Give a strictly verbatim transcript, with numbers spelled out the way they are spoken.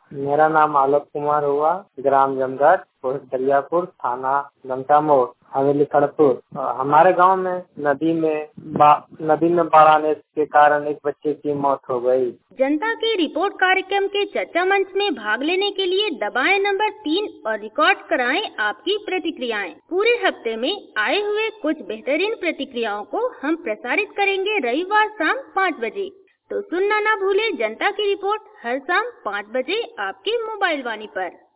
मेरा नाम आलोक कुमार हुआ, ग्राम जमगढ़, पोस्ट दरियापुर, थाना घनश्यामपुर, हवेली खड़गपुर। हमारे गांव में नदी में नदी में बाढ़ आने के कारण एक बच्चे की मौत हो गई। जनता की रिपोर्ट कार्यक्रम के चर्चा मंच में भाग लेने के लिए दबाएं नंबर तीन और रिकॉर्ड कराएं आपकी प्रतिक्रियाएं। पूरे हफ्ते में आए हुए कुछ बेहतरीन प्रतिक्रियाओं को हम प्रसारित करेंगे रविवार शाम पाँच बजे। तो सुनना ना भूले जनता की रिपोर्ट हर शाम पाँच बजे आपके मोबाइल वाणी पर।